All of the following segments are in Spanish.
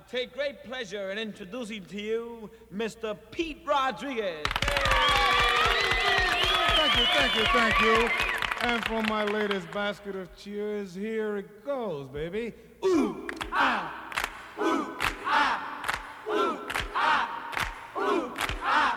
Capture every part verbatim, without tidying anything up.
take great pleasure in introducing to you Mister Pete Rodriguez. Thank you, thank you, thank you. And for my latest basket of cheers, here it goes, baby. Ooh, ah, ooh, ah, ooh, ah, ooh, ah.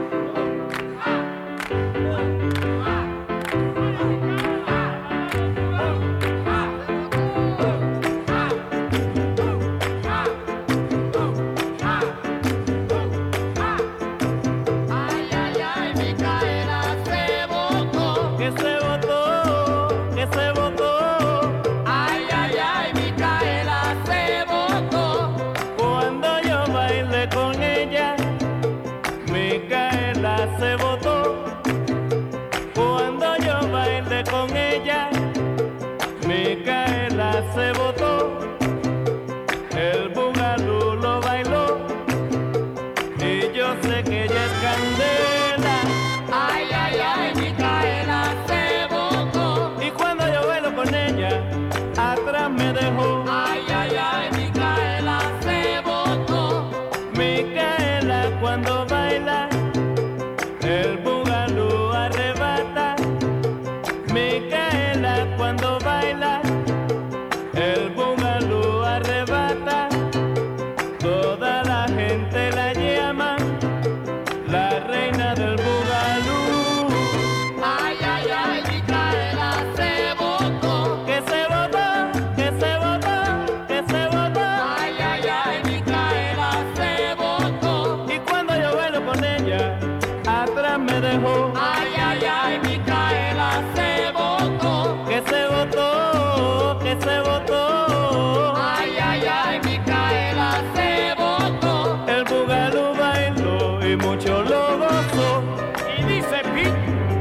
Se botó, el bugalú lo bailó y yo sé que ella es candela. Ay, ay, ay, Micaela se botó. Y cuando yo bailo con ella, atrás me dejó. Ay, ay, ay, Micaela se botó. Micaela cuando baila, el bugalú arrebata. Micaela cuando baila, el bugalú arrebata, toda la gente la llama la reina del bugalú. Ay, ay, ay, Micaela se botó, que se botó, que se botó, que se botó. Ay, ay, ay, Micaela se botó. Y cuando yo bailo con ella, atrás me dejó. Ay, ay, ay, Micaela se botó, que se botó, que se botó. Ay, ay, ay, Micaela se botó. El bugalú bailó y mucho lo gozó. Y dice Pete,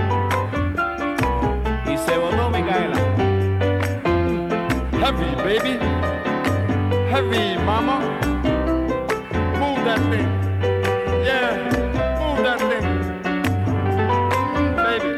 y se botó Micaela. Heavy, baby. Heavy, mama. Move that thing. Yeah, move that thing. Baby.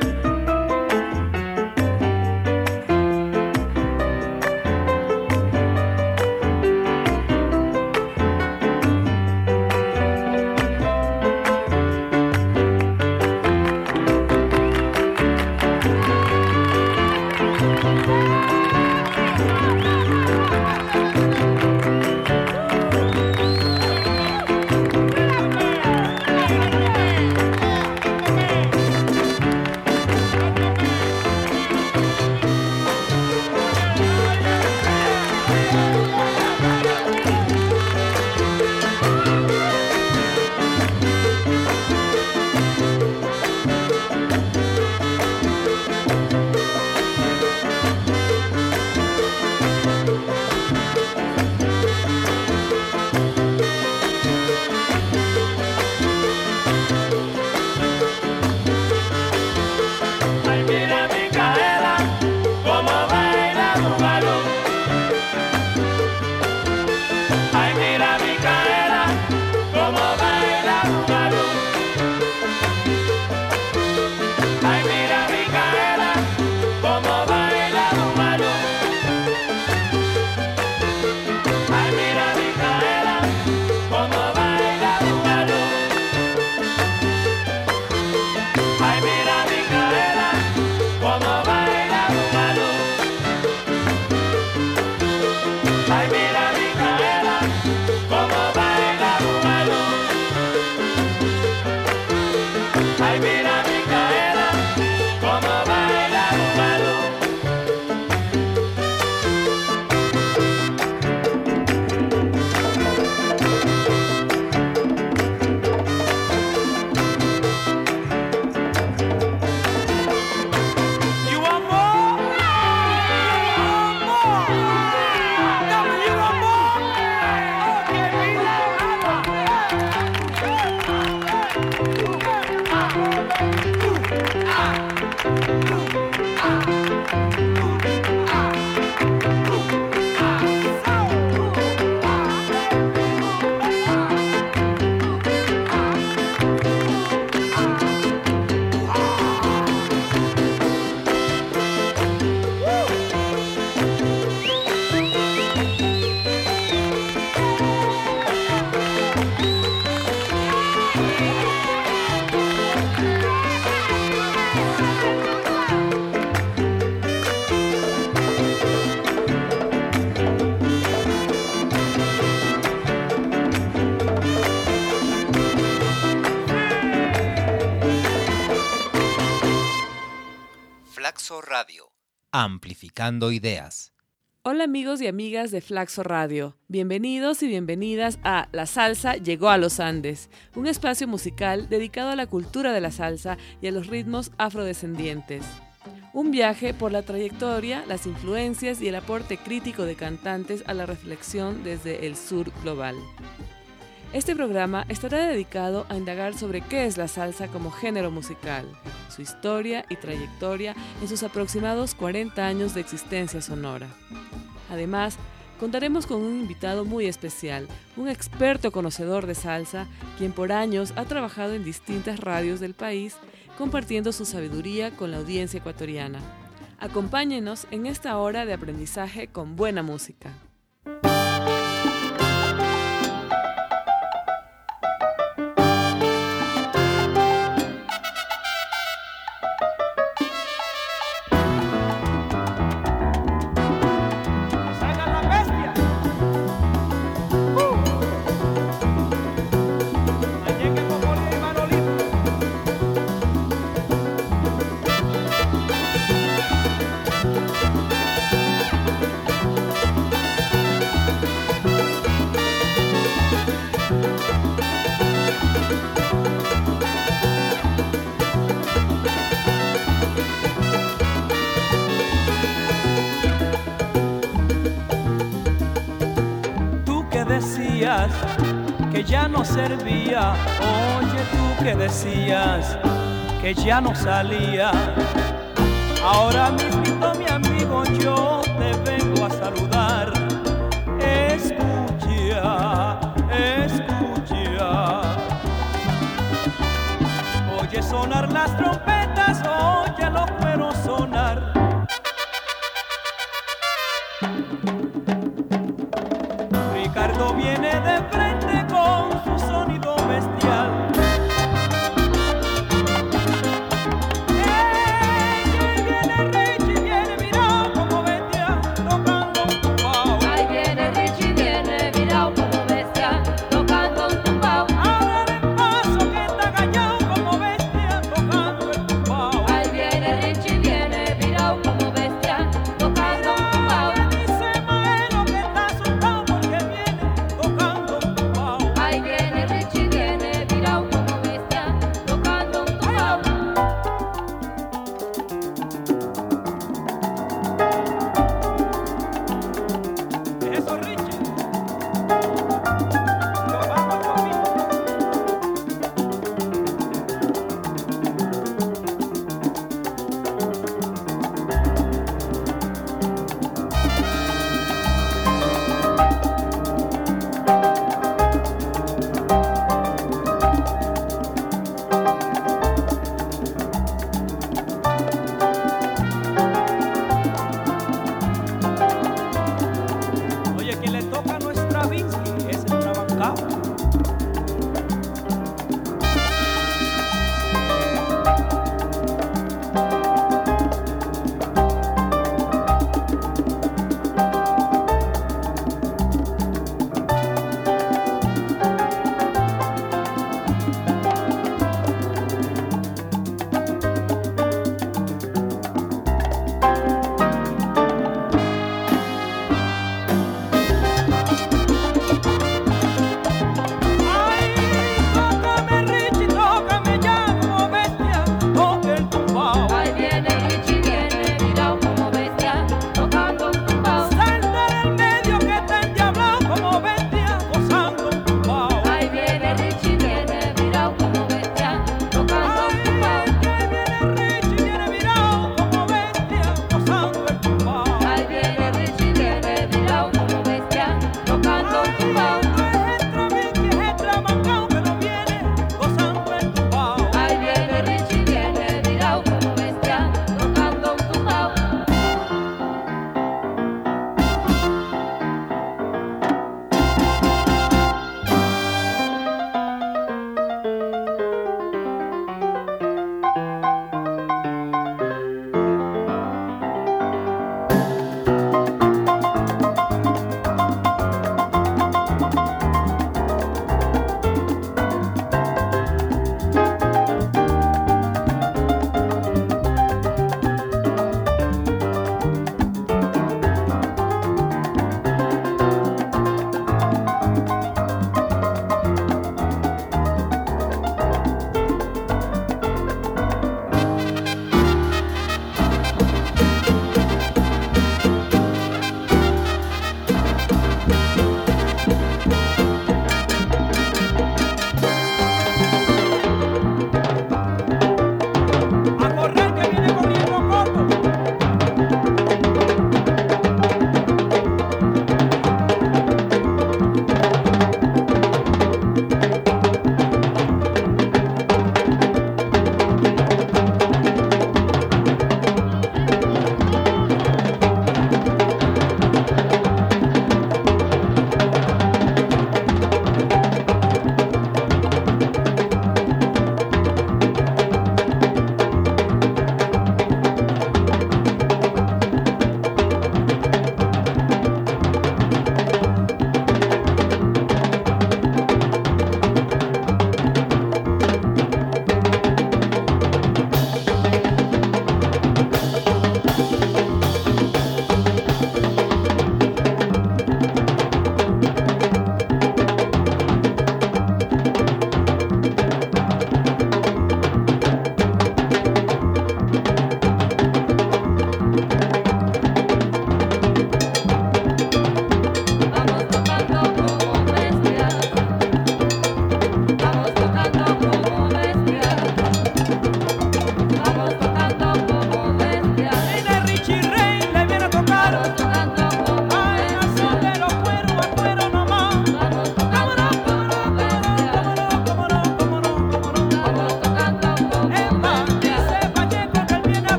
Radio, amplificando ideas. Hola amigos y amigas de Flaxo Radio, bienvenidos y bienvenidas a La Salsa Llegó a los Andes, un espacio musical dedicado a la cultura de la salsa y a los ritmos afrodescendientes. Un viaje por la trayectoria, las influencias y el aporte crítico de cantantes a la reflexión desde el sur global. Este programa estará dedicado a indagar sobre qué es la salsa como género musical, su historia y trayectoria en sus aproximados cuarenta años de existencia sonora. Además, contaremos con un invitado muy especial, un experto conocedor de salsa, quien por años ha trabajado en distintas radios del país, compartiendo su sabiduría con la audiencia ecuatoriana. Acompáñenos en esta hora de aprendizaje con buena música. Que ya no servía, oye tú que decías que ya no salía. Ahora mismito mi amigo yo te vengo a saludar. Escucha, escucha. Oye sonar las trompetas, oye los cueros sonar. Ricardo viene de frente con su sonido bestial. Ey, viene Richie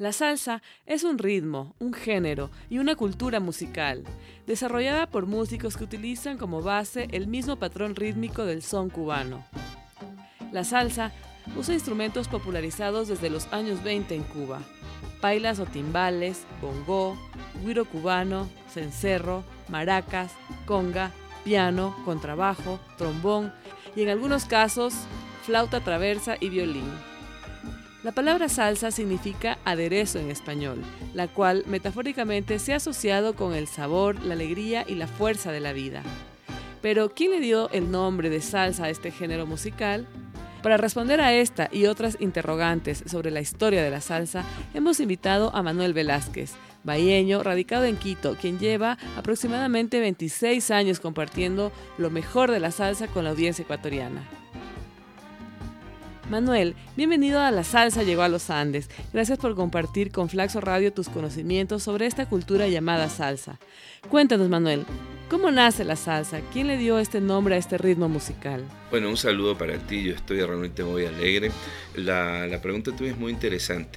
La salsa es un ritmo, un género y una cultura musical, desarrollada por músicos que utilizan como base el mismo patrón rítmico del son cubano. La salsa usa instrumentos popularizados desde los años veinte en Cuba: pailas o timbales, bongó, güiro cubano, cencerro, maracas, conga, piano, contrabajo, trombón y en algunos casos flauta traversa y violín. La palabra salsa significa aderezo en español, la cual metafóricamente se ha asociado con el sabor, la alegría y la fuerza de la vida. Pero, ¿quién le dio el nombre de salsa a este género musical? Para responder a esta y otras interrogantes sobre la historia de la salsa, hemos invitado a Manuel Velázquez, bahienño radicado en Quito, quien lleva aproximadamente veintiséis años compartiendo lo mejor de la salsa con la audiencia ecuatoriana. Manuel, bienvenido a La Salsa Llegó a los Andes. Gracias por compartir con Flaxo Radio tus conocimientos sobre esta cultura llamada salsa. Cuéntanos, Manuel, ¿cómo nace la salsa? ¿Quién le dio este nombre a este ritmo musical? Bueno, un saludo para ti, yo estoy realmente muy alegre. La, la pregunta tuya es muy interesante.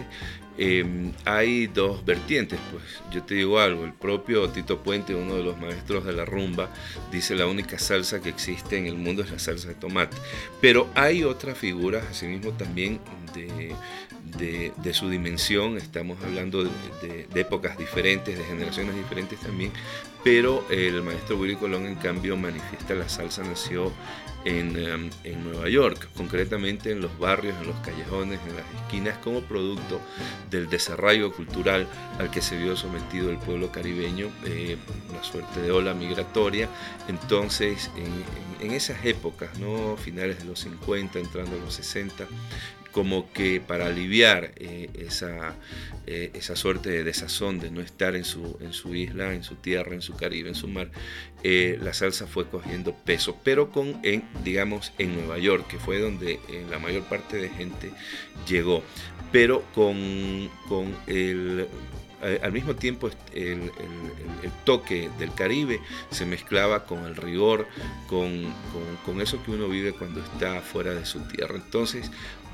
Eh, hay dos vertientes, pues yo te digo algo, el propio Tito Puente, uno de los maestros de la rumba, dice la única salsa que existe en el mundo es la salsa de tomate, pero hay otras figuras asimismo también de, de, de su dimensión, estamos hablando de, de, de épocas diferentes, de generaciones diferentes también, pero el maestro Willy Colón en cambio manifiesta la salsa nació en, um, en Nueva York, concretamente en los barrios, en los callejones, en las esquinas, como producto del desarraigo cultural al que se vio sometido el pueblo caribeño, eh, una suerte de ola migratoria. Entonces, en, en esas épocas, ¿no? Finales de los cincuenta, entrando a los sesenta, como que para aliviar eh, esa, eh, esa suerte de desazón de no estar en su, en su isla, en su tierra, en su Caribe, en su mar, eh, la salsa fue cogiendo peso, pero con, en, digamos, en Nueva York, que fue donde eh, la mayor parte de gente llegó, pero con, con el... al mismo tiempo el, el, el, el toque del Caribe se mezclaba con el rigor, con, con, con eso que uno vive cuando está fuera de su tierra. Entonces,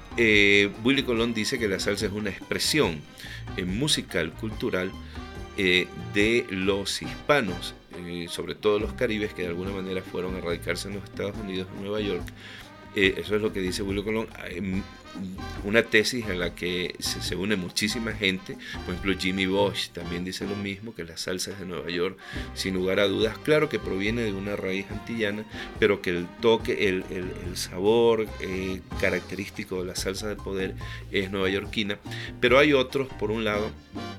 eh, Willy Colón dice que la salsa es una expresión eh, musical, cultural, eh, de los hispanos, eh, sobre todo los caribes, que de alguna manera fueron a radicarse en los Estados Unidos, en Nueva York. Eh, eso es lo que dice Willy Colón, eh, una tesis a la que se, se une muchísima gente. Por ejemplo, Jimmy Bosch también dice lo mismo, que la salsa es de Nueva York, sin lugar a dudas. Claro que proviene de una raíz antillana, pero que el toque, el, el, el sabor eh, característico de la salsa de poder es neoyorquina. Pero hay otros, por un lado,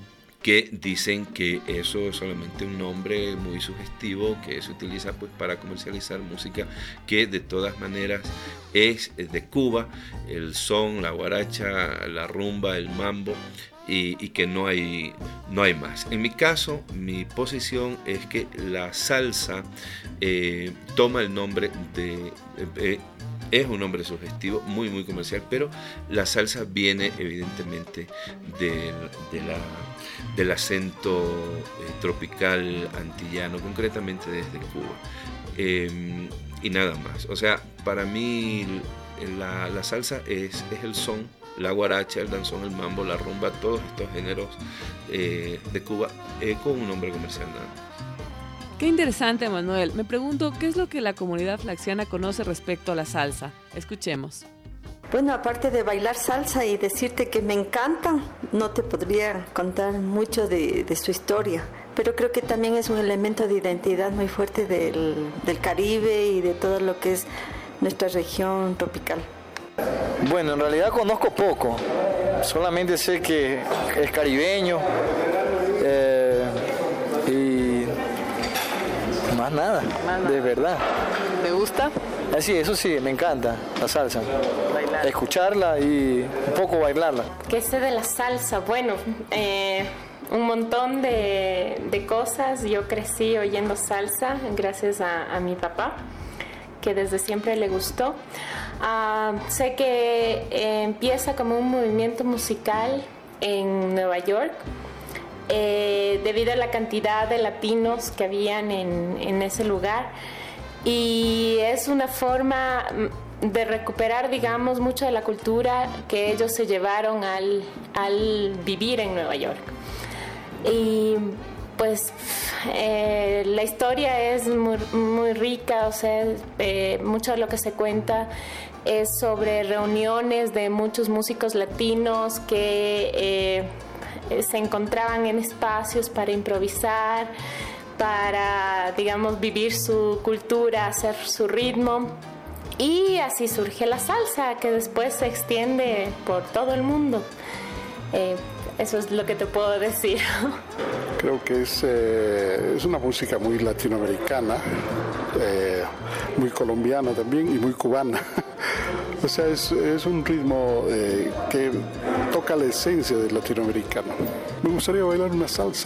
que dicen que eso es solamente un nombre muy sugestivo que se utiliza pues para comercializar música que de todas maneras es de Cuba, el son, la guaracha, la rumba, el mambo, y, y que no hay, no hay más. En mi caso, mi posición es que la salsa eh, toma el nombre de... Eh, es un nombre sugestivo, muy muy comercial, pero la salsa viene evidentemente del, de la, del acento eh, tropical antillano, concretamente desde Cuba. Eh, y nada más. O sea, para mí la, la salsa es, es el son, la guaracha, el danzón, el mambo, la rumba, todos estos géneros eh, de Cuba eh, con un nombre comercial nada más. Qué interesante, Manuel. Me pregunto, ¿qué es lo que la comunidad flaxiana conoce respecto a la salsa? Escuchemos. Bueno, aparte de bailar salsa y decirte que me encantan, no te podría contar mucho de, de su historia, pero creo que también es un elemento de identidad muy fuerte del, del Caribe y de todo lo que es nuestra región tropical. Bueno, en realidad conozco poco, solamente sé que es caribeño eh, y más nada, más nada, de verdad. ¿Te gusta? Sí, eso sí, me encanta la salsa. Bailar. Escucharla y un poco bailarla. ¿Qué sé de la salsa? Bueno, eh, un montón de, de cosas. Yo crecí oyendo salsa gracias a, a mi papá, que desde siempre le gustó. Uh, sé que eh, empieza como un movimiento musical en Nueva York, eh, debido a la cantidad de latinos que habían en, en ese lugar. Y es una forma de recuperar, digamos, mucho de la cultura que ellos se llevaron al, al vivir en Nueva York. Y pues eh, la historia es muy, muy rica, o sea, eh, mucho de lo que se cuenta es sobre reuniones de muchos músicos latinos que eh, se encontraban en espacios para improvisar, para, digamos, vivir su cultura, hacer su ritmo. Y así surge la salsa, que después se extiende por todo el mundo. Eh, eso es lo que te puedo decir. Creo que es, eh, es una música muy latinoamericana, eh, muy colombiana también y muy cubana. O sea, es, es un ritmo eh, que toca la esencia del latinoamericano. Me gustaría bailar una salsa.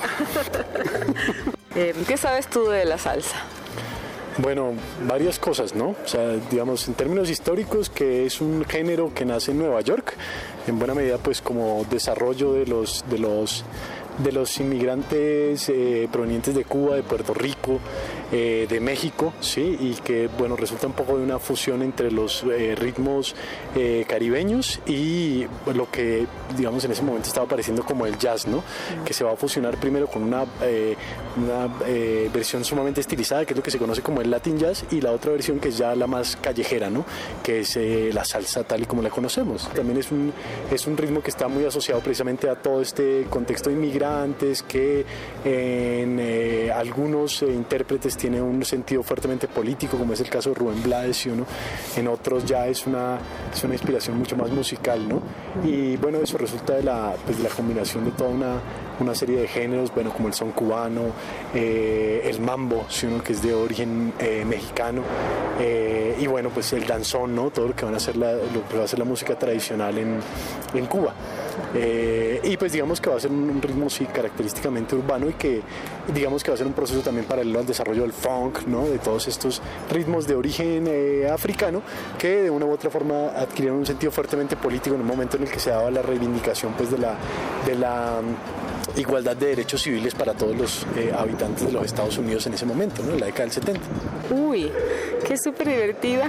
eh, ¿Qué sabes tú de la salsa? Bueno, varias cosas, ¿no? O sea, digamos, en términos históricos, que es un género que nace en Nueva York, en buena medida, pues, como desarrollo de los, de los, de los inmigrantes eh, provenientes de Cuba, de Puerto Rico, eh, de México, ¿sí? Y que, bueno, resulta un poco de una fusión entre los eh, ritmos eh, caribeños y lo que, digamos, en ese momento estaba apareciendo como el jazz, ¿no? Que se va a fusionar primero con una, eh, una eh, versión sumamente estilizada, que es lo que se conoce como el Latin Jazz, y la otra versión que es ya la más callejera, ¿no? Que es eh, la salsa tal y como la conocemos. También es un, es un ritmo que está muy asociado precisamente a todo este contexto de inmigrantes, que en eh, algunos eh, intérpretes tiene un sentido fuertemente político, como es el caso de Rubén Blades, ¿no? En otros ya es una, es una inspiración mucho más musical, ¿no? Y bueno, eso resulta de la, pues, de la combinación de toda una, una serie de géneros, bueno, como el son cubano, eh, el mambo, ¿sí, no? Que es de origen eh, mexicano, eh, y bueno, pues el danzón, ¿no? Todo lo que van a hacer la, lo que va a ser la música tradicional en, en Cuba. Eh, y pues digamos que va a ser un, un ritmo sí característicamente urbano y que digamos que va a ser un proceso también paralelo al desarrollo del funk, ¿no? De todos estos ritmos de origen eh, africano que de una u otra forma adquirieron un sentido fuertemente político en un momento en el que se daba la reivindicación pues de la, de la um, igualdad de derechos civiles para todos los eh, habitantes de los Estados Unidos en ese momento, ¿no? En la década del setenta. Uy, qué súper divertida.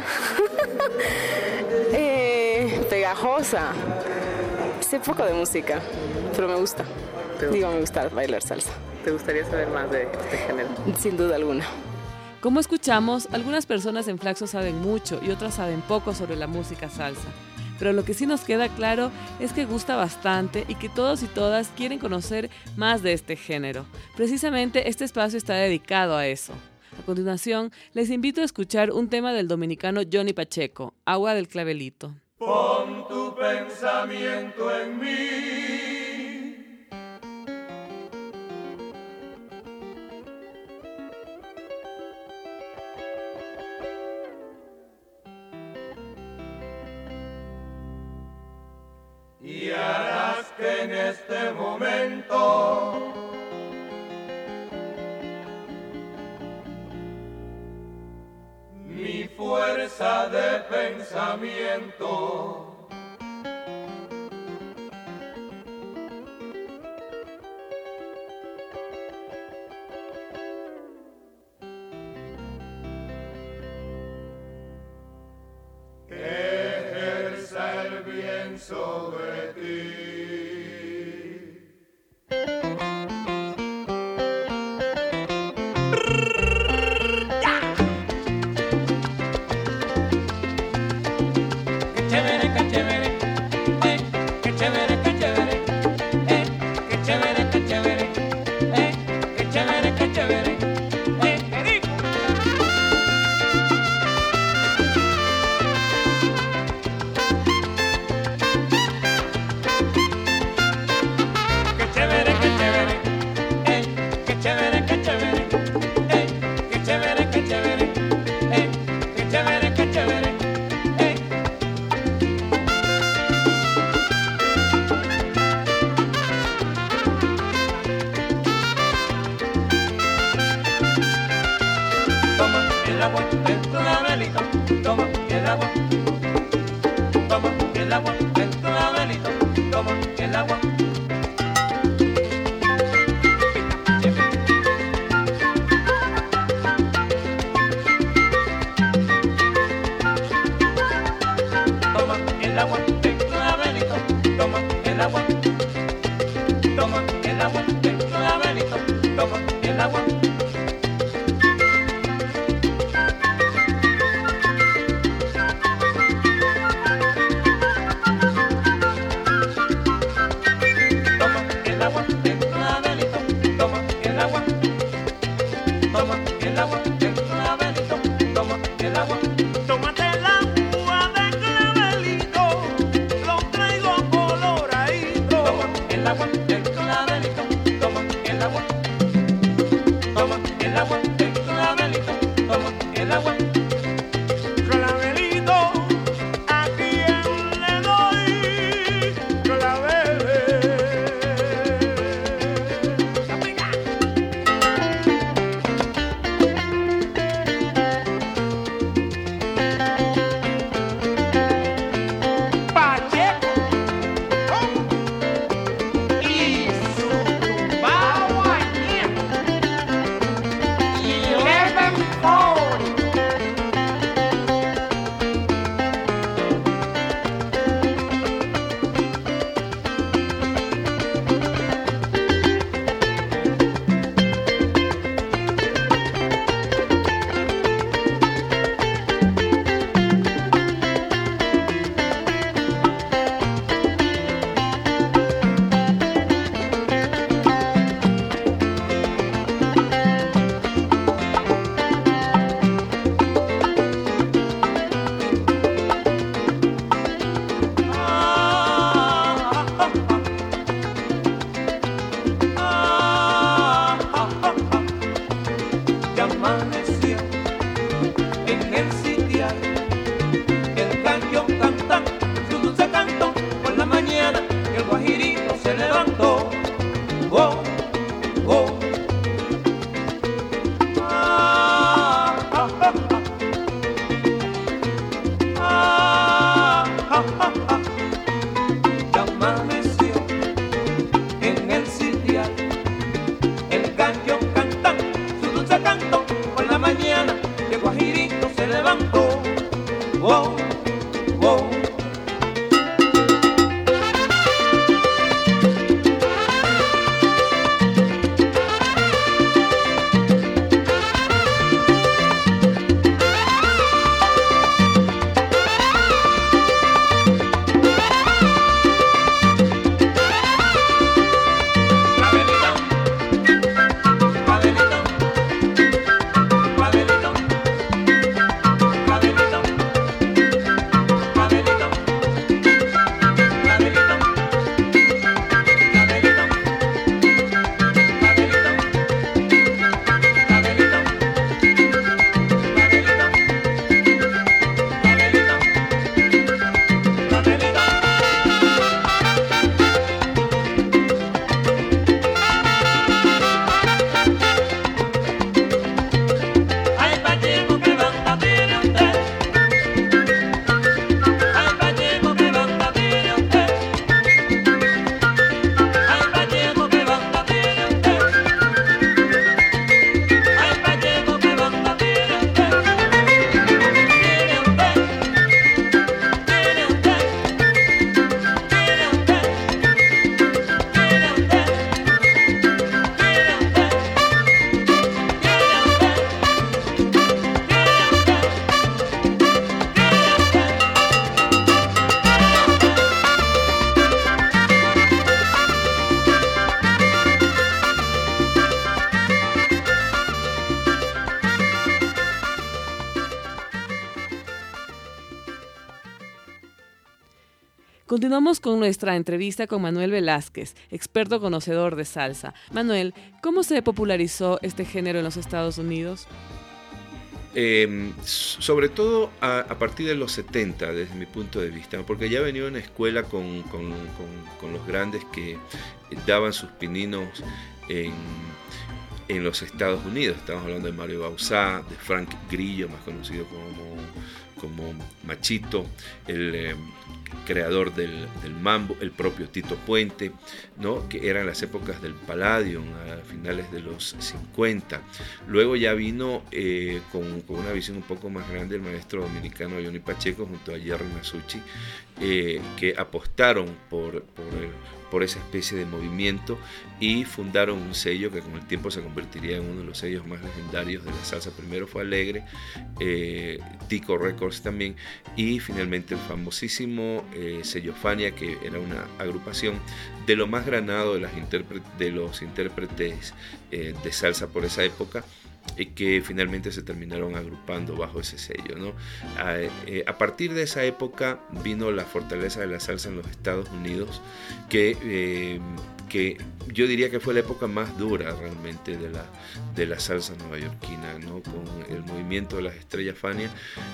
eh, pegajosa. Sé poco de música, pero me gusta. Digo, me gusta bailar salsa. ¿Te gustaría saber más de este género? Sin duda alguna. Como escuchamos, algunas personas en Flaxo saben mucho y otras saben poco sobre la música salsa. Pero lo que sí nos queda claro es que gusta bastante y que todos y todas quieren conocer más de este género. Precisamente este espacio está dedicado a eso. A continuación, les invito a escuchar un tema del dominicano Johnny Pacheco, Agua del Clavelito. Pon tu pensamiento en mí. Y harás que en este momento mi fuerza de pensamiento ejerza el bien sobre ti. el agua del clavelito, toma el agua, toma el agua del clavelito, toma el agua. Continuamos con nuestra entrevista con Manuel Velázquez, experto conocedor de salsa. Manuel, ¿cómo se popularizó este género en los Estados Unidos? Eh, sobre todo a, a partir de los setenta, desde mi punto de vista, porque ya venía una escuela con, con, con, con los grandes que daban sus pininos en, en los Estados Unidos. Estamos hablando de Mario Bauzá, de Frank Grillo, más conocido como, como Machito, el eh, creador del, del mambo, el propio Tito Puente, ¿no? Que eran las épocas del Palladium, a finales de los cincuenta. Luego ya vino eh, con, con una visión un poco más grande el maestro dominicano Johnny Pacheco junto a Jerry Masucci, eh, que apostaron por, por, el, por esa especie de movimiento y fundaron un sello que con el tiempo se convertiría en uno de los sellos más legendarios de la salsa. Primero fue Alegre, eh, Tico Records también, y finalmente el famosísimo eh, sello Fania, que era una agrupación de lo más granado de, las intérpre- de los intérpretes eh, de salsa por esa época, y que finalmente se terminaron agrupando bajo ese sello, ¿no? A, eh, a partir de esa época vino la fortaleza de la salsa en los Estados Unidos, que, eh, que yo diría que fue la época más dura realmente de la, de la salsa neoyorquina, ¿no? Con el movimiento de las estrellas Fania,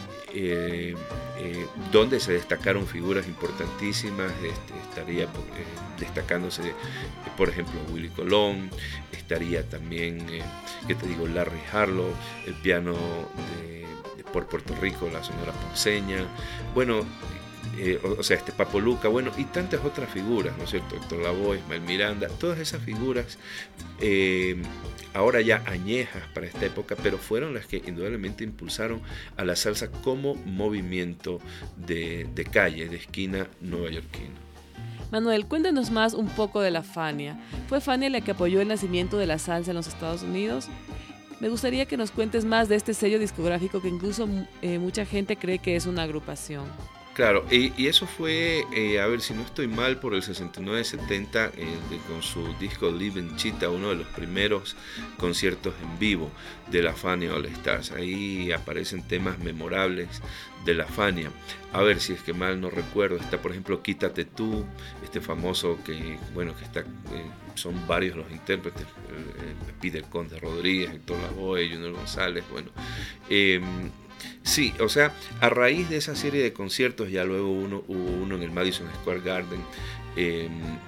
eh, eh, donde se destacaron figuras importantísimas. Este, estaría eh, destacándose, por ejemplo, Willie Colón, estaría también, eh, ¿qué te digo?, Larry Harlow, el piano de, de por Puerto Rico, la Sonora Ponceña, bueno, eh, o, o sea, este Papo Luca, bueno, y tantas otras figuras, ¿no es cierto?, Héctor Lavoe, Ismael Miranda, todas esas figuras, eh, ahora ya añejas para esta época, pero fueron las que indudablemente impulsaron a la salsa como movimiento de, de calle, de esquina neoyorquino. Manuel, cuéntanos más un poco de la Fania. ¿Fue Fania la que apoyó el nacimiento de la salsa en los Estados Unidos? Me gustaría que nos cuentes más de este sello discográfico que incluso eh, mucha gente cree que es una agrupación. Claro, y, y eso fue, eh, a ver si no estoy mal, por el sesenta y nueve setenta, eh, de, con su disco Live in Chita, uno de los primeros conciertos en vivo de la Fania All Stars. Ahí aparecen temas memorables de la Fania. A ver si es que mal no recuerdo, está por ejemplo Quítate Tú, este famoso que, bueno, que está, eh, son varios los intérpretes, eh, Peter Conde Rodríguez, Héctor Lavoe, Junior González, bueno. Eh, Sí, o sea, a raíz de esa serie de conciertos, ya luego uno, hubo uno en el Madison Square Garden, eh,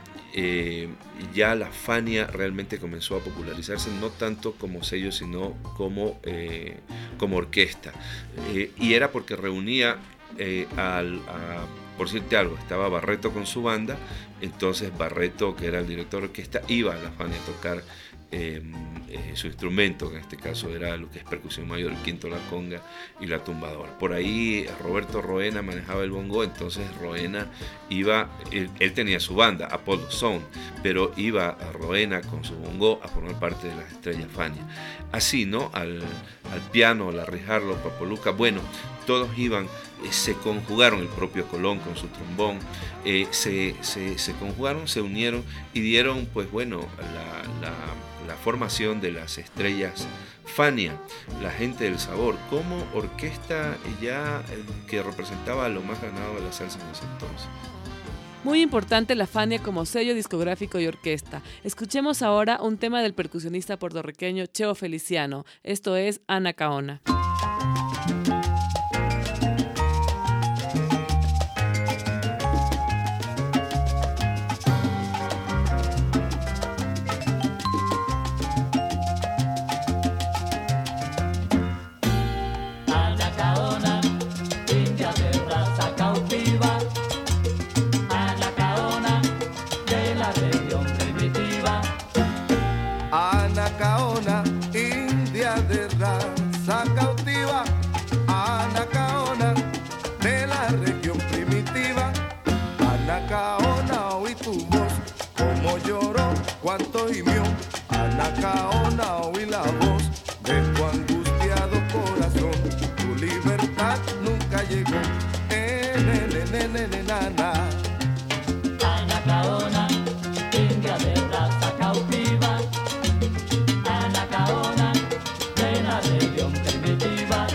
eh, ya la Fania realmente comenzó a popularizarse, no tanto como sello, sino como, eh, como orquesta. Eh, y era porque reunía eh, al... A, por decirte algo, estaba Barreto con su banda, entonces Barreto, que era el director de orquesta, iba a la Fania a tocar eh, eh, su instrumento, que en este caso era lo que es percusión mayor, el quinto, la conga y la tumbadora. Por ahí Roberto Roena manejaba el bongo, entonces Roena iba, él, él tenía su banda, Apollo Sound, pero iba a Roena con su bongo a formar parte de las estrellas Fania. Así, ¿no? Al, al piano, Larry Harlow, Papo Luca, bueno, todos iban, eh, se conjugaron, el propio Colón con su trombón, eh, se, se, se conjugaron, se unieron y dieron, pues bueno, la, la, la formación de las estrellas Fania, la gente del sabor, como orquesta ya eh, que representaba lo más ganado de la salsa en ese entonces. Muy importante la Fania como sello discográfico y orquesta. Escuchemos ahora un tema del percusionista puertorriqueño Cheo Feliciano. Esto es Anacaona. Anacaona, india de raza cautiva, Anacaona, de la región primitiva. Anacaona, oí tu voz, como lloró, cuánto gimió. Anacaona, oí la voz de tu angustiado corazón. Tu libertad nunca llegó, eh, ne, ne, ne, ne, na, na. Anacaona, india de raza cautiva, Anacaona, de la región primitiva.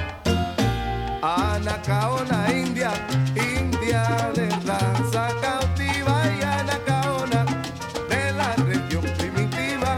Anacaona, india, india de raza cautiva, y Anacaona, de la región primitiva.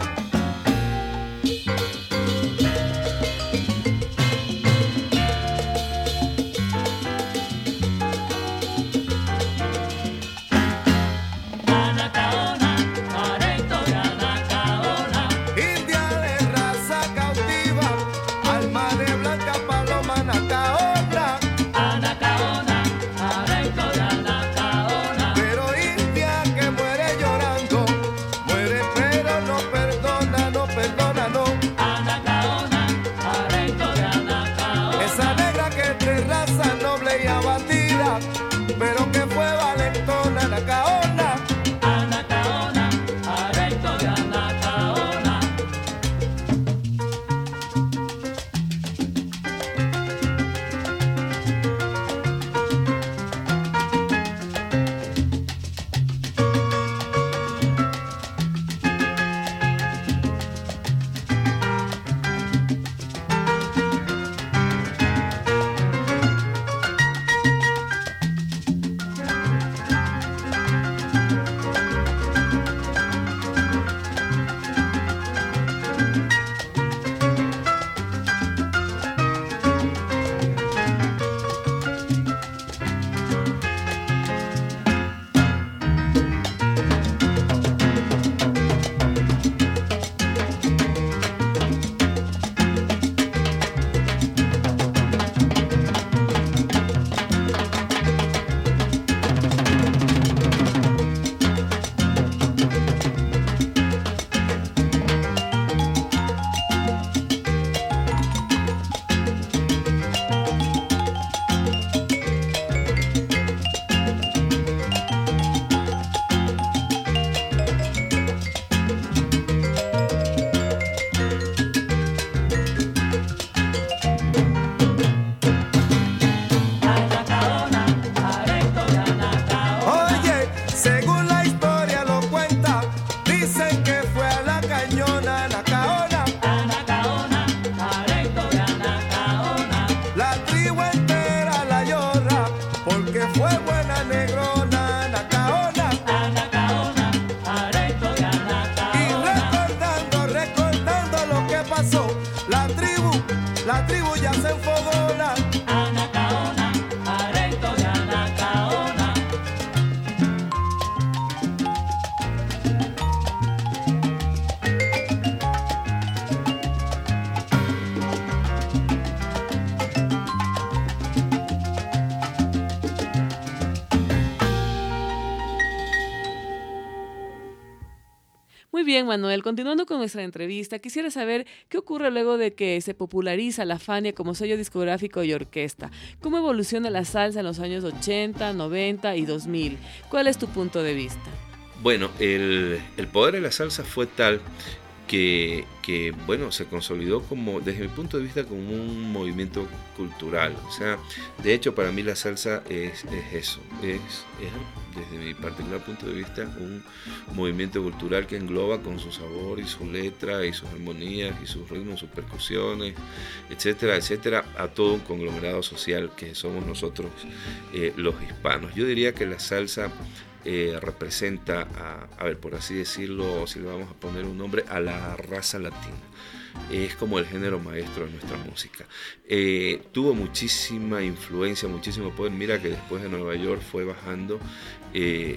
Muy bien, Manuel, continuando con nuestra entrevista, quisiera saber qué ocurre luego de que se populariza la Fania como sello discográfico y orquesta. ¿Cómo evoluciona la salsa en los años ochenta, noventa y dos mil? ¿Cuál es tu punto de vista? Bueno, el, el poder de la salsa fue tal que, que, bueno, se consolidó como, desde mi punto de vista, como un movimiento cultural. O sea, de hecho, para mí la salsa es, es eso, es, es, desde mi particular punto de vista, un movimiento cultural que engloba con su sabor y su letra y sus armonías y sus ritmos, sus percusiones, etcétera, etcétera, a todo un conglomerado social que somos nosotros, eh, los hispanos. Yo diría que la salsa Eh, representa, a, a ver, por así decirlo, si le vamos a poner un nombre, a la raza latina. Es como el género maestro de nuestra música. Eh, tuvo muchísima influencia, muchísimo poder. Mira que después de Nueva York fue bajando, eh,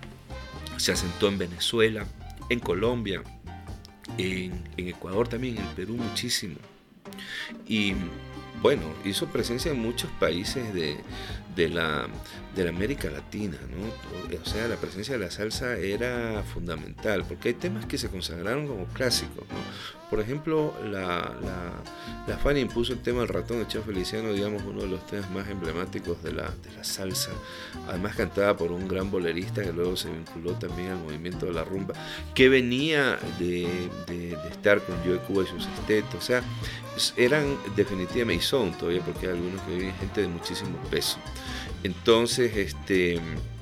se asentó en Venezuela, en Colombia, en, en Ecuador también, en el Perú muchísimo. Y bueno, hizo presencia en muchos países de, de, la, de la América Latina, ¿no? O sea, la presencia de la salsa era fundamental, porque hay temas que se consagraron como clásicos, ¿no? Por ejemplo, la, la, la Fania impuso el tema del ratón de Cheo Feliciano, digamos, uno de los temas más emblemáticos de la, de la salsa, además cantada por un gran bolerista que luego se vinculó también al movimiento de la rumba, que venía de, de, de estar con Joe Cuba y sus estetos. O sea, eran definitivamente, y son todavía, porque hay algunos que viven, gente de muchísimo peso. Entonces, este,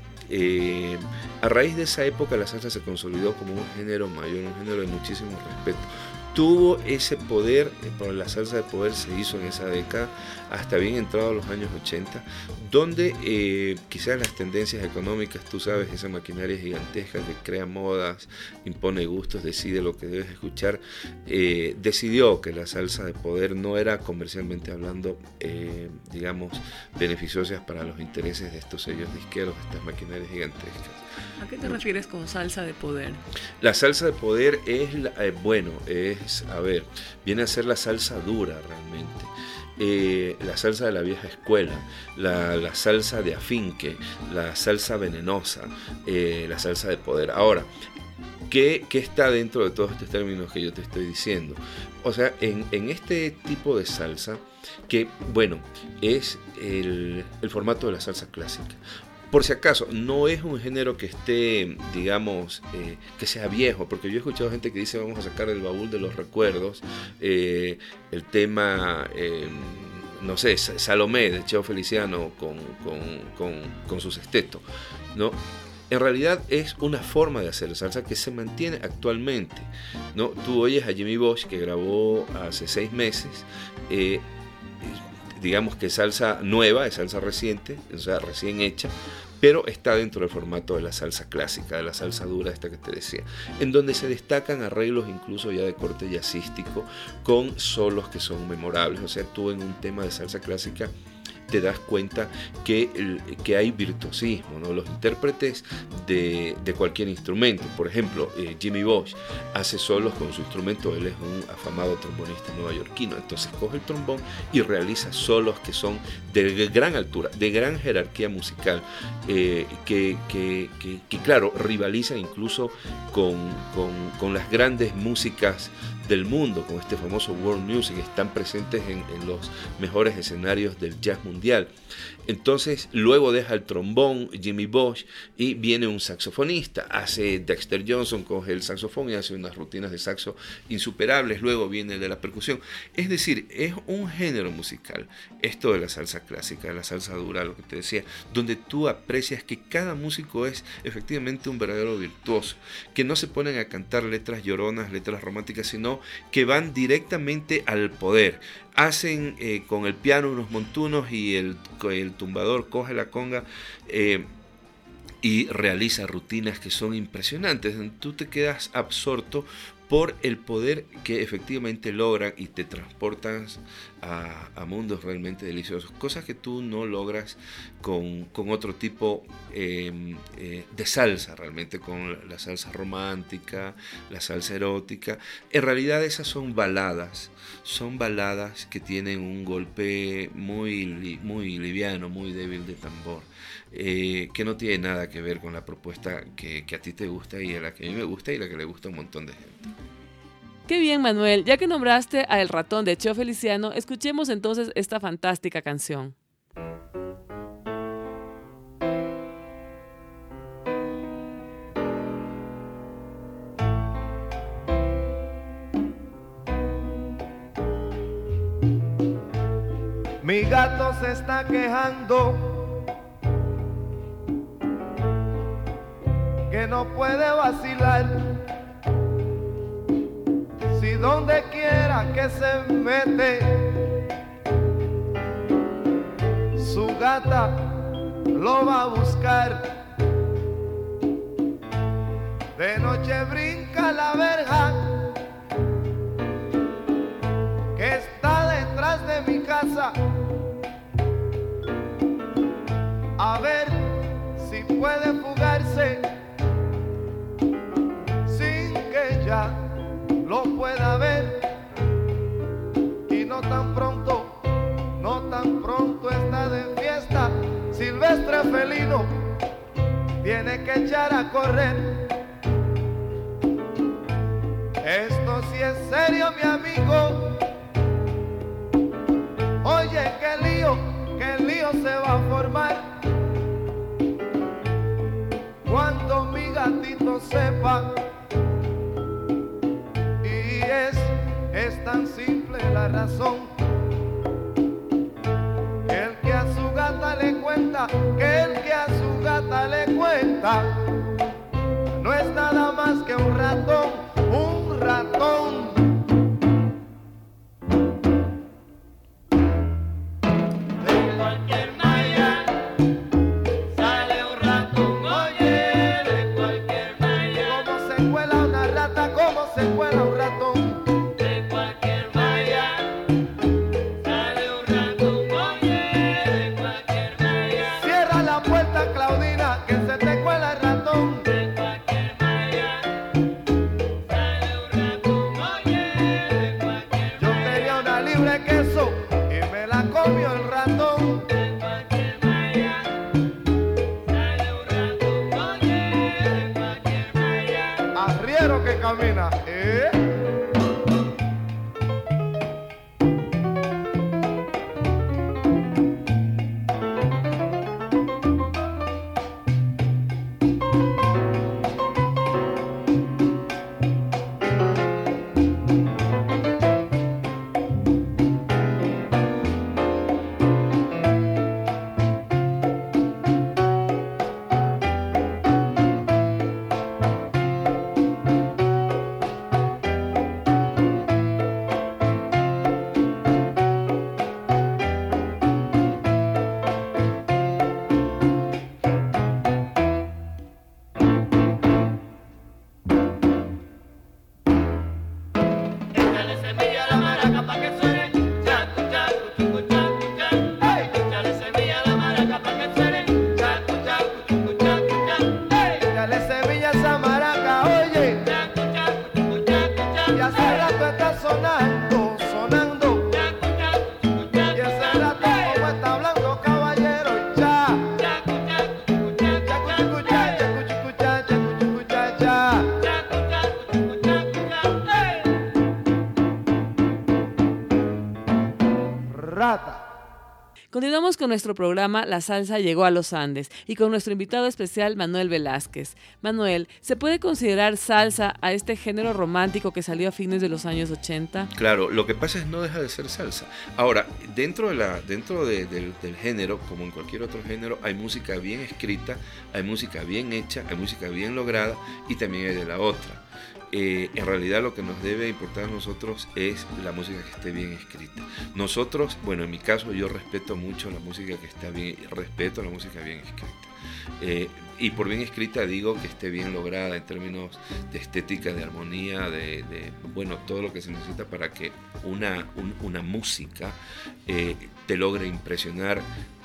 eh, a raíz de esa época la salsa se consolidó como un género mayor, un género de muchísimo respeto. Tuvo ese poder, eh, la salsa de poder se hizo en esa década, hasta bien entrado los años ochenta, donde eh, quizás las tendencias económicas, tú sabes, esa maquinaria gigantesca que crea modas, impone gustos, decide lo que debes escuchar, eh, decidió que la salsa de poder no era comercialmente hablando, eh, digamos, beneficiosas para los intereses de estos sellos disqueros, de estas maquinarias gigantescas. ¿A qué te refieres con salsa de poder? La salsa de poder es, la, eh, bueno, es, a ver, viene a ser la salsa dura realmente. Eh, la salsa de la vieja escuela, la, la salsa de afinque, la salsa venenosa, eh, la salsa de poder. Ahora, ¿qué, qué está dentro de todos estos términos que yo te estoy diciendo? O sea, en, en este tipo de salsa, que, bueno, es el, el formato de la salsa clásica. Por si acaso, no es un género que esté, digamos, eh, que sea viejo, porque yo he escuchado gente que dice vamos a sacar del baúl de los recuerdos eh, el tema, eh, no sé, Salomé de Cheo Feliciano con, con, con, con sus estetos, ¿no? En realidad es una forma de hacer salsa que se mantiene actualmente, ¿no? Tú oyes a Jimmy Bosch, que grabó hace seis meses, eh, digamos que salsa nueva, es salsa reciente, o sea, recién hecha, pero está dentro del formato de la salsa clásica, de la salsa dura esta que te decía, en donde se destacan arreglos incluso ya de corte jazzístico, con solos que son memorables. O sea, tú en un tema de salsa clásica te das cuenta que, que hay virtuosismo, ¿no? Los intérpretes de, de cualquier instrumento, por ejemplo, eh, Jimmy Bosch hace solos con su instrumento, él es un afamado trombonista neoyorquino, entonces coge el trombón y realiza solos que son de gran altura, de gran jerarquía musical, eh, que, que, que, que claro, rivalizan incluso con, con, con las grandes músicas del mundo, con este famoso world music, están presentes en, en los mejores escenarios del jazz mundial. Entonces luego deja el trombón Jimmy Bosch y viene un saxofonista, hace Dexter Johnson, coge el saxofón y hace unas rutinas de saxo insuperables, luego viene el de la percusión. Es decir, es un género musical, esto de la salsa clásica, de la salsa dura, lo que te decía, donde tú aprecias que cada músico es efectivamente un verdadero virtuoso, que no se ponen a cantar letras lloronas, letras románticas, sino que van directamente al poder. Hacen eh, con el piano unos montunos y el, el tumbador coge la conga eh, y realiza rutinas que son impresionantes. Tú te quedas absorto por el poder que efectivamente logran y te transportan a, a mundos realmente deliciosos, cosas que tú no logras con, con otro tipo eh, eh, de salsa, realmente con la salsa romántica, la salsa erótica. En realidad esas son baladas, son baladas que tienen un golpe muy, muy liviano, muy débil de tambor, eh, que no tiene nada que ver con la propuesta que, que a ti te gusta y a la que a mí me gusta y a la que le gusta a un montón de gente. Qué bien, Manuel. Ya que nombraste a El Ratón de Cheo Feliciano, escuchemos entonces esta fantástica canción. Mi gato se está quejando que no puede vacilar. Si donde quiera que se mete, su gata lo va a buscar. De noche brinca la verja que está detrás de mi casa, a ver si puede fugarse sin que ya lo pueda ver. Y no tan pronto, no tan pronto está de fiesta, silvestre felino tiene que echar a correr. Esto sí es serio, mi amigo. Oye, qué lío, qué lío se va a formar cuando mi gatito sepa. Y es, es tan simple la razón. El que a su gata le cuenta, que el que a su gata le cuenta, no es nada más que un ratón, un ratón. Camina, ¿eh? Continuamos con nuestro programa La Salsa Llegó a los Andes y con nuestro invitado especial Manuel Velázquez. Manuel, ¿se puede considerar salsa a este género romántico que salió a fines de los años ochenta? Claro, lo que pasa es que no deja de ser salsa. Ahora, dentro, de la, dentro de, del, del género, como en cualquier otro género, hay música bien escrita, hay música bien hecha, hay música bien lograda y también hay de la otra. eh, en realidad lo que nos debe importar a nosotros es la música que esté bien escrita. Nosotros, bueno, en mi caso yo respeto mucho la música que está bien, respeto la música bien escrita. Eh, y por bien escrita digo que esté bien lograda en términos de estética, de armonía, de, de bueno, todo lo que se necesita para que una, un, una música eh, te logre impresionar,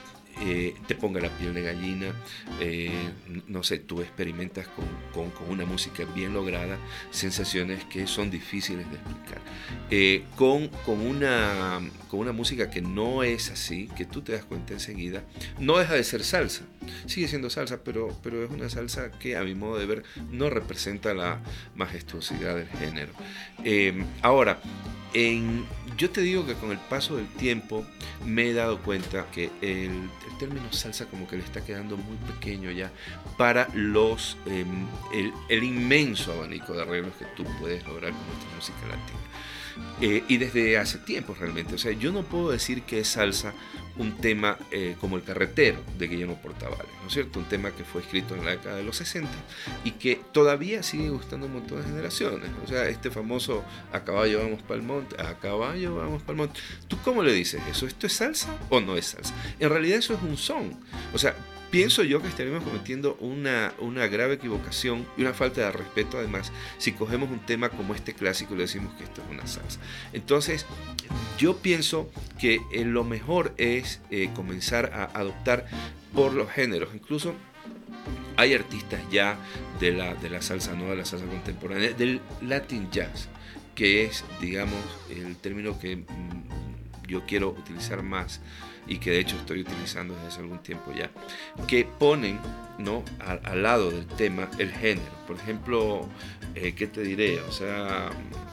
eh, te ponga la piel de gallina, eh, no sé, tú experimentas con, con, con una música bien lograda sensaciones que son difíciles de explicar. Eh, con, con, una, con una música que no es así, que tú te das cuenta enseguida, no deja de ser salsa, sigue siendo salsa, pero, pero es una salsa que a mi modo de ver no representa la majestuosidad del género. Eh, ahora, en, yo te digo que con el paso del tiempo me he dado cuenta que el, el término salsa como que le está quedando muy pequeño ya para los eh, el, el inmenso abanico de arreglos que tú puedes lograr con nuestra música latina. Eh, y desde hace tiempo realmente, o sea, yo no puedo decir que es salsa un tema eh, como El Carretero de Guillermo Portavales, ¿no es cierto? Un tema que fue escrito en la década de los sesenta y que todavía sigue gustando a un montón de generaciones. O sea, este famoso "a caballo vamos pa'l monte, a caballo vamos pa'l monte". ¿Tú cómo le dices eso? ¿Esto es salsa o no es salsa? En realidad eso es un son. O sea, pienso yo que estaríamos cometiendo una, una grave equivocación y una falta de respeto además si cogemos un tema como este clásico y le decimos que esto es una salsa. Entonces, yo pienso que eh, lo mejor es eh, comenzar a adoptar por los géneros. Incluso hay artistas ya de la, de la salsa, no de la salsa contemporánea, del Latin Jazz, que es, digamos, el término que mm, yo quiero utilizar más y que de hecho estoy utilizando desde hace algún tiempo ya, que ponen, ¿no?, al, al lado del tema el género. Por ejemplo, eh, ¿qué te diré? O sea,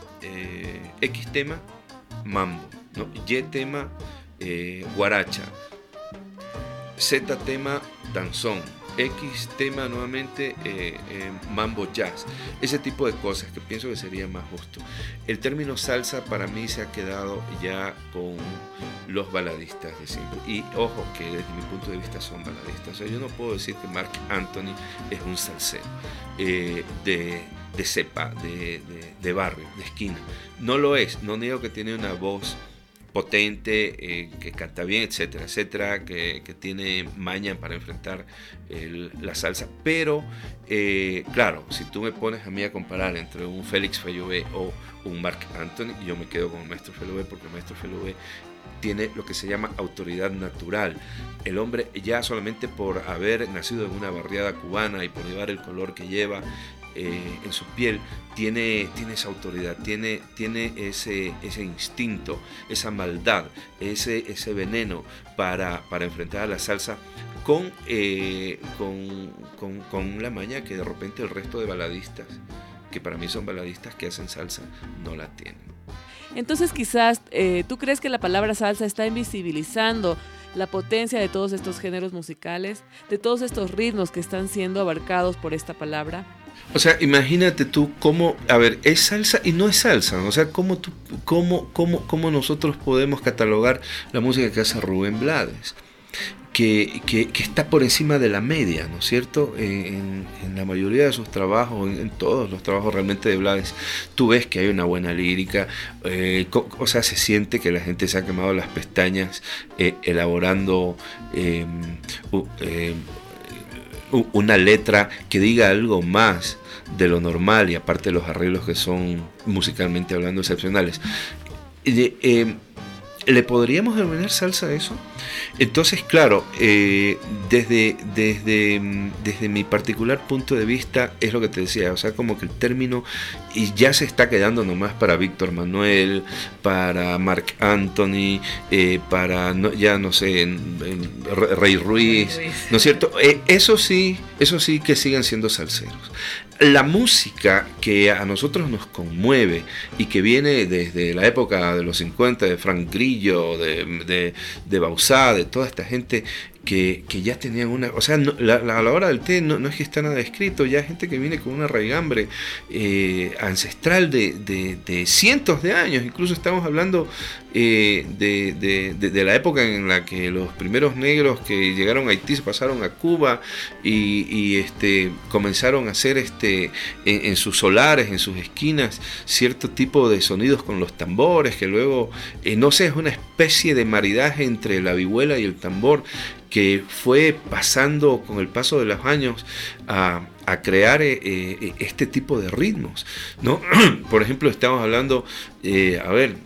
eh, X tema, mambo, ¿no? Y tema, eh, guaracha, Z tema, danzón, X tema nuevamente eh, eh, mambo jazz, ese tipo de cosas que pienso que sería más justo. El término salsa para mí se ha quedado ya con los baladistas de siempre, y ojo que desde mi punto de vista son baladistas. O sea, yo no puedo decir que Marc Anthony es un salsero eh, de, de cepa, de, de, de barrio, de esquina. No lo es, no niego que tiene una voz potente, eh, que canta bien, etcétera, etcétera, que, que tiene maña para enfrentar el, la salsa, pero eh, claro, si tú me pones a mí a comparar entre un Félix Fellové o un Marc Anthony, yo me quedo con el maestro Fellové, porque el maestro Fellové tiene lo que se llama autoridad natural. El hombre, ya solamente por haber nacido en una barriada cubana y por llevar el color que lleva eh, en su piel, tiene, tiene esa autoridad, tiene, tiene ese, ese instinto, esa maldad, ese, ese veneno para, para enfrentar a la salsa con, eh, con, con, con la maña que de repente el resto de baladistas, que para mí son baladistas que hacen salsa, no la tienen. Entonces quizás eh, tú crees que la palabra salsa está invisibilizando la potencia de todos estos géneros musicales, de todos estos ritmos que están siendo abarcados por esta palabra. O sea, imagínate tú cómo, a ver, es salsa y no es salsa, ¿no? O sea, cómo, tú, cómo, cómo, cómo nosotros podemos catalogar la música que hace Rubén Blades, que, que, que está por encima de la media, ¿no es cierto? En, en la mayoría de sus trabajos, en, en todos los trabajos realmente de Blades, tú ves que hay una buena lírica, eh, co, o sea, se siente que la gente se ha quemado las pestañas eh, elaborando eh, uh, eh, una letra que diga algo más de lo normal, y aparte los arreglos que son musicalmente hablando excepcionales. Eh, eh, ¿Le podríamos denominar salsa a eso? Entonces, claro, eh, desde, desde, desde mi particular punto de vista, es lo que te decía, o sea, como que el término y ya se está quedando nomás para Víctor Manuel, para Marc Anthony, eh, para, no, ya no sé, en, en Rey Ruiz, ¿no es cierto? Eh, eso sí, eso sí que sigan siendo salseros. La música que a nosotros nos conmueve y que viene desde la época de los cincuenta, de Frank Grillo, de, de, de Bauzá, de toda esta gente que, que ya tenían una... O sea, no, la, la, a la hora del té no, no es que está nada escrito, ya hay gente que viene con una raigambre eh, ancestral de, de, de cientos de años. Incluso estamos hablando eh, de, de, de, de la época en la que los primeros negros que llegaron a Haití se pasaron a Cuba y, y este, comenzaron a hacer este, en, en sus solares, en sus esquinas, cierto tipo de sonidos con los tambores, que luego, eh, no sé, es una especie de maridaje entre la vihuela y el tambor, que fue pasando con el paso de los años a, a crear eh, eh, este tipo de ritmos, ¿no? Por ejemplo, estamos hablando, eh, a ver,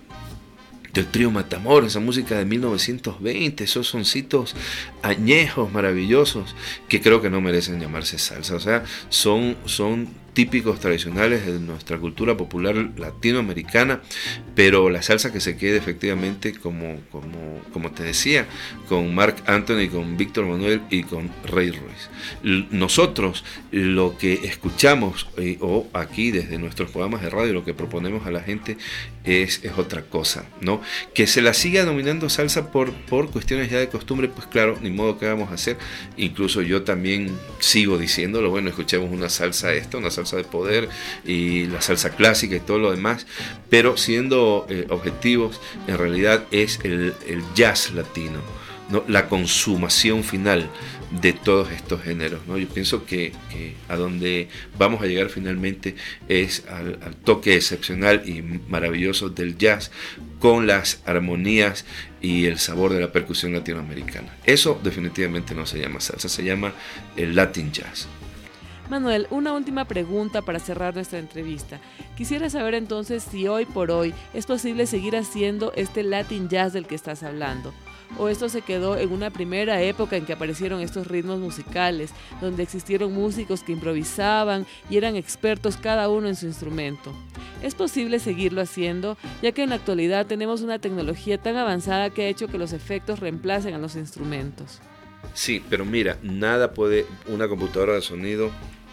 del trío Matamoros, esa música de mil novecientos veinte, esos soncitos añejos, maravillosos, que creo que no merecen llamarse salsa. O sea, son, son típicos tradicionales de nuestra cultura popular latinoamericana, pero la salsa que se quede efectivamente, como, como, como te decía, con Marc Anthony, con Víctor Manuel y con Ray Ruiz. Nosotros lo que escuchamos, eh, o aquí desde nuestros programas de radio, lo que proponemos a la gente es, es otra cosa, ¿no? Que se la siga denominando salsa por, por cuestiones ya de costumbre, pues claro, ni modo que vamos a hacer. Incluso yo también sigo diciéndolo, bueno, escuchemos una salsa esta, una salsa de poder y la salsa clásica y todo lo demás, pero siendo eh, objetivos, en realidad es el, el jazz latino, ¿no? La consumación final de todos estos géneros, ¿no? Yo pienso que, que a donde vamos a llegar finalmente es al, al toque excepcional y maravilloso del jazz, con las armonías y el sabor de la percusión latinoamericana. Eso definitivamente no se llama salsa, se llama el Latin Jazz. Manuel, una última pregunta para cerrar nuestra entrevista. Quisiera saber entonces si hoy por hoy es posible seguir haciendo este Latin Jazz del que estás hablando, o esto se quedó en una primera época en que aparecieron estos ritmos musicales, donde existieron músicos que improvisaban y eran expertos cada uno en su instrumento. ¿Es posible seguirlo haciendo, ya que en la actualidad tenemos una tecnología tan avanzada que ha hecho que los efectos reemplacen a los instrumentos? Sí, pero mira, nada puede, una computadora de sonido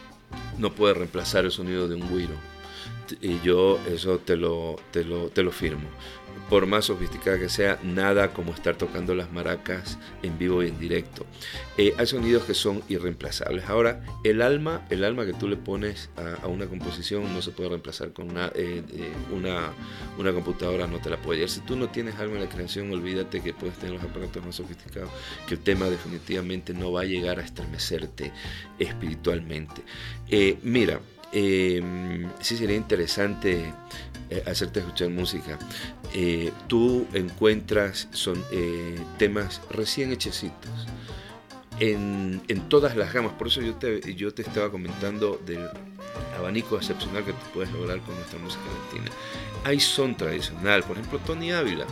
no puede reemplazar el sonido de un güiro. Y yo eso te lo, te lo, te lo firmo. Por más sofisticada que sea, nada como estar tocando las maracas en vivo y en directo. Eh, hay sonidos que son irreemplazables. Ahora, el alma, el alma que tú le pones a, a una composición no se puede reemplazar con una, eh, eh, una, una computadora, no te la puede llevar. Si tú no tienes alma en la creación, olvídate que puedes tener los aparatos más sofisticados, que el tema definitivamente no va a llegar a estremecerte espiritualmente. Eh, mira, eh, sí sería interesante eh, hacerte escuchar música. Eh, tú encuentras son, eh, temas recién hechecitos en, en todas las gamas. Por eso yo te, yo te estaba comentando del abanico excepcional que tú puedes lograr con nuestra música latina. Hay son tradicional, por ejemplo Tony Ávila.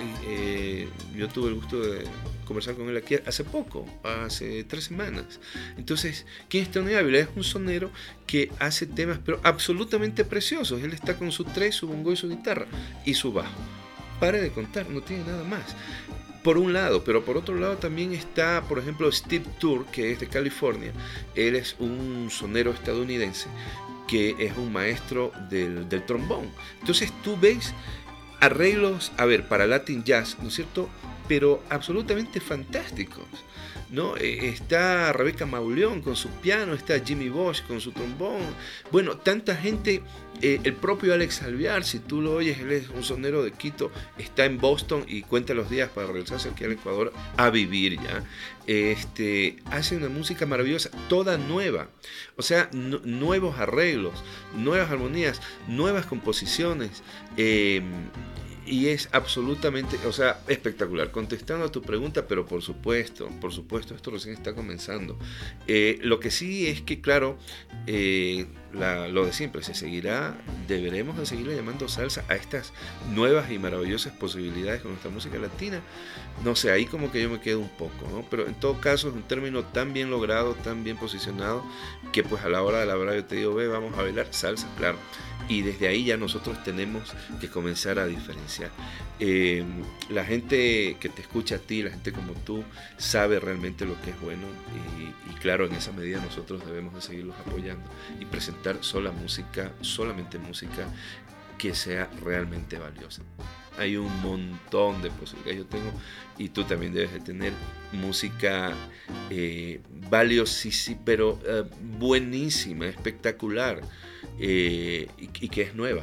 Eh, yo tuve el gusto de conversar con él aquí hace poco, hace tres semanas. Entonces, ¿quién es Tony Ávila? Es un sonero que hace temas pero absolutamente preciosos. Él está con su tres, su bongo y su guitarra y su bajo. Pare de contar, no tiene nada más. Por un lado, pero por otro lado también está, por ejemplo, Steve Tour, que es de California. Él es un sonero estadounidense que es un maestro del, del trombón. Entonces tú ves arreglos, a ver, para Latin Jazz, ¿no es cierto?, pero absolutamente fantásticos, ¿no? Eh, está Rebeca Mauleón con su piano, está Jimmy Bosch con su trombón. Bueno, tanta gente, eh, el propio Alex Alvear, si tú lo oyes, él es un sonero de Quito, está en Boston y cuenta los días para regresarse aquí al Ecuador a vivir ya. Este, hace una música maravillosa, toda nueva, o sea, n- nuevos arreglos, nuevas armonías, nuevas composiciones. Eh, Y es absolutamente, o sea, espectacular. Contestando a tu pregunta, pero por supuesto, por supuesto, esto recién está comenzando. Eh, lo que sí es que, claro, eh, la, lo de siempre, se seguirá, deberemos de seguirle llamando salsa a estas nuevas y maravillosas posibilidades con nuestra música latina. No sé, ahí como que yo me quedo un poco, ¿no? Pero en todo caso es un término tan bien logrado, tan bien posicionado, que pues a la hora de la verdad yo te digo, ve, vamos a bailar salsa, claro. Y desde ahí ya nosotros tenemos que comenzar a diferenciar. Eh, la gente que te escucha a ti, la gente como tú, sabe realmente lo que es bueno y, y claro, en esa medida nosotros debemos de seguirlos apoyando y presentar sola música, solamente música que sea realmente valiosa. Hay un montón de posibilidades. Yo tengo, y tú también debes de tener, música eh, valiosísima, pero uh, buenísima, espectacular. Eh, y, y que es nueva,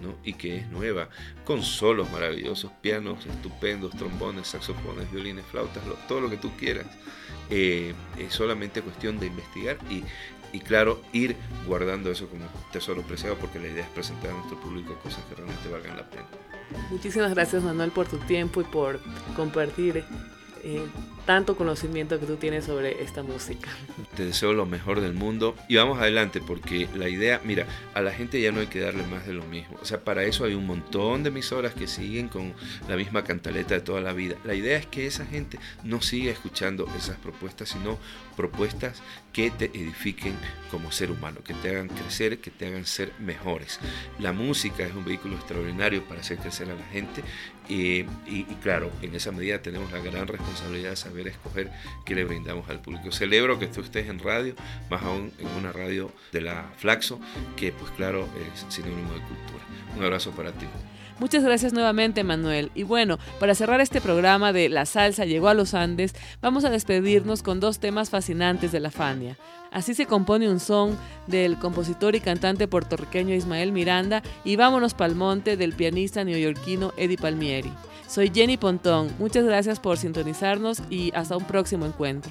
¿no? Y que es nueva, con solos maravillosos, pianos estupendos, trombones, saxofones, violines, flautas, lo, todo lo que tú quieras. Eh, es solamente cuestión de investigar y, y claro, ir guardando eso como tesoro preciado, porque la idea es presentar a nuestro público cosas que realmente valgan la pena. Muchísimas gracias, Manuel, por tu tiempo y por compartir eh, tanto conocimiento que tú tienes sobre esta música. Te deseo lo mejor del mundo y vamos adelante, porque la idea, mira, a la gente ya no hay que darle más de lo mismo. O sea, para eso hay un montón de emisoras que siguen con la misma cantaleta de toda la vida. La idea es que esa gente no siga escuchando esas propuestas, sino propuestas que te edifiquen como ser humano, que te hagan crecer, que te hagan ser mejores. La música es un vehículo extraordinario para hacer crecer a la gente y, y, y claro, en esa medida tenemos la gran responsabilidad de saber escoger qué le brindamos al público. Celebro que tú estés en radio, más aún en una radio de la Flaxo, que pues claro es sinónimo de cultura. Un abrazo para ti. Muchas gracias nuevamente, Manuel. Y bueno, para cerrar este programa de La Salsa Llegó a los Andes, vamos a despedirnos con dos temas fascinantes de la Fania. Así se compone un son del compositor y cantante puertorriqueño Ismael Miranda y Vámonos pa'l monte del pianista neoyorquino Eddie Palmieri. Soy Jenny Pontón, muchas gracias por sintonizarnos y hasta un próximo encuentro.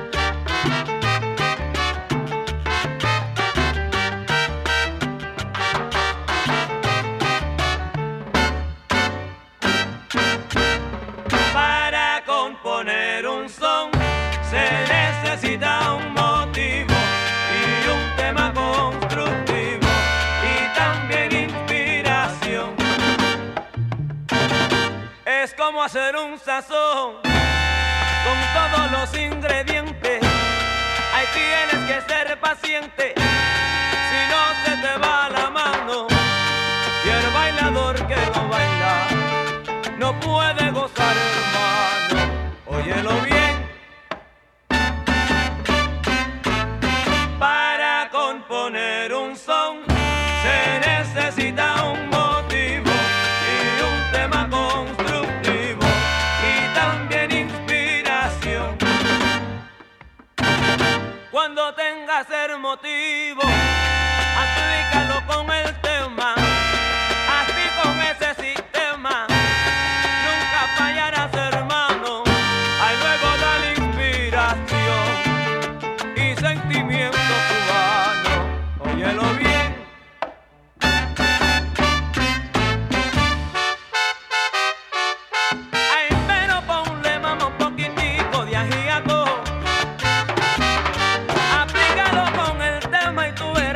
Para componer un son se necesita un motivo y un tema constructivo y también inspiración. Es como hacer un sazón con todos los ingredientes. Ahí tienes que ser paciente, si no se te va la mano. Y el bailador que no baila no puede gozar, hermano. Óyelo bien. Para componer un son se necesita un motivo y un tema constructivo y también inspiración. Cuando tengas el motivo, aplícalo con el tema, así con ese sistema nunca fallarás, hermano. Ahí luego da la inspiración y sentimiento cubano. Óyelo bien. Ay, pero ponle mamá un poquitico de ajiaco, aplícalo con el tema y tú verás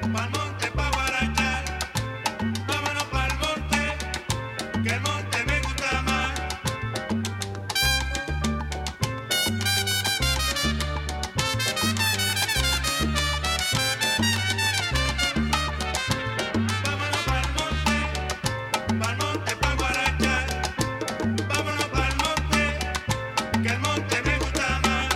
pa'l monte pa' guarachar. Vámonos pa'l monte, que el monte me gusta más. Vámonos pa'l monte, pa'l monte pa' guarachar. Vámonos pa'l monte, que el monte me gusta más.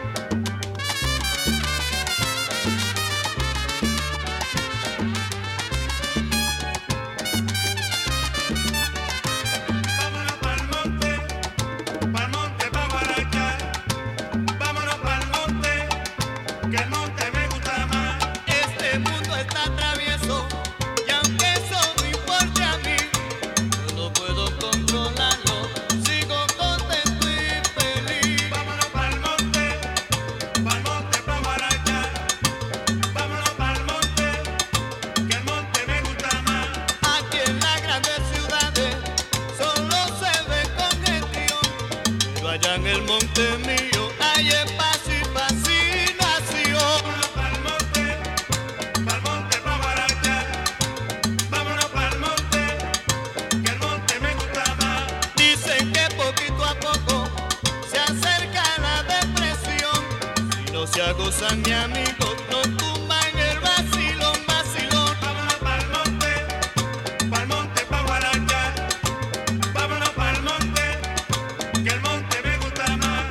Vámonos pa'l monte, pa'l monte pa' guarachar. Vámonos pa'l monte, que el monte me gusta más. Este mundo está travieso y aunque eso me importe a mí, yo no puedo controlarlo. Sigo contento y feliz. Vámonos pa'l monte, pa'l monte pa' guarachar. Vámonos pa'l monte, que el monte me gusta más. Aquí en las grandes ciudades solo se ve congestión, pero allá en el monte mío hay espacio y fascinación. Vámonos pa'l monte, pa'l monte pa' guarachar. Vámonos pa'l monte, que el monte me gusta más. Dicen que poquito a poco se acerca la depresión. Si no se agozan, mi amigo, nos tumban el vacilón, vacilón. Vámonos pa'l monte, pa'l monte pa' guarachar. Vámonos pa'l monte, que el monte me gusta más.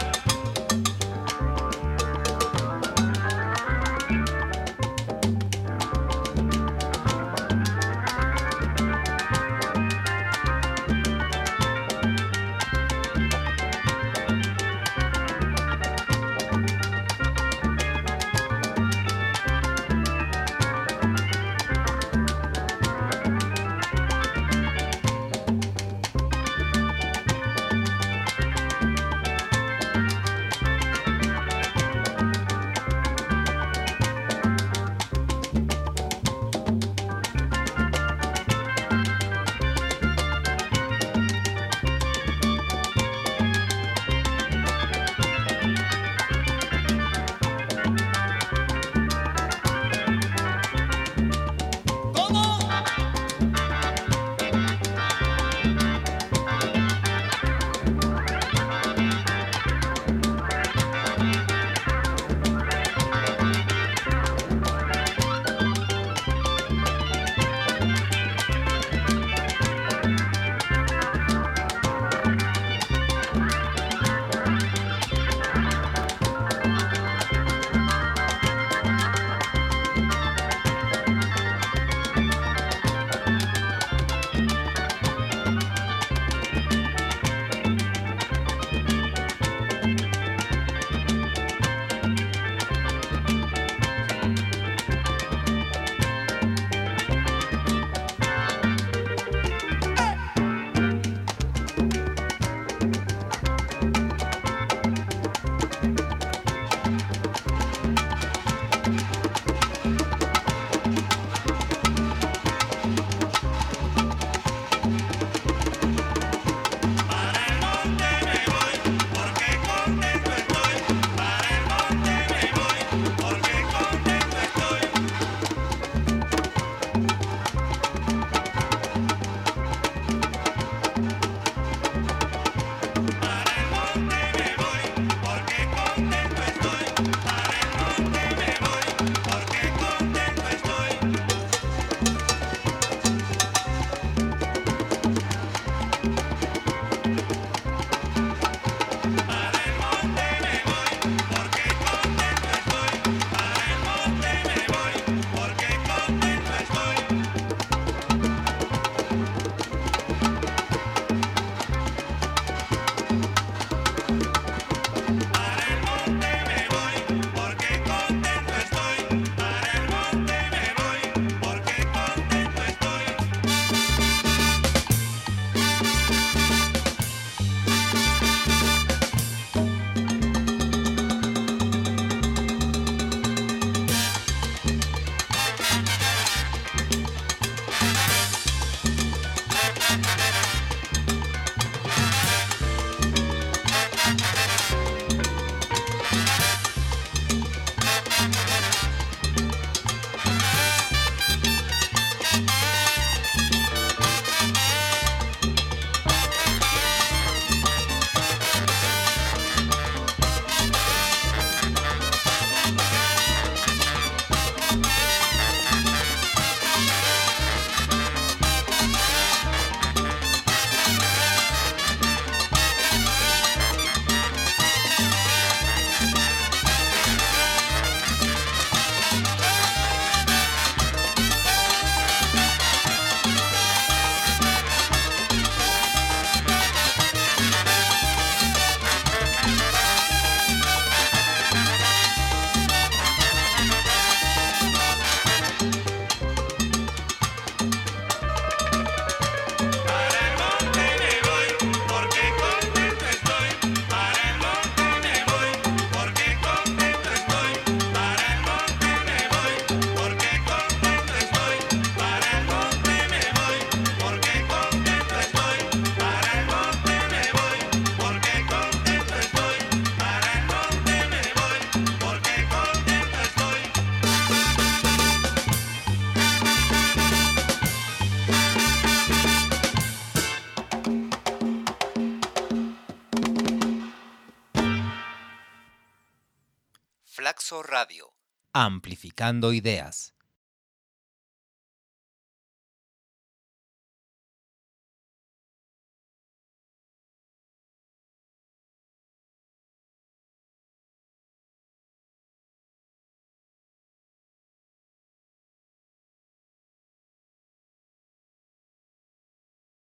Flaxo Radio, amplificando ideas.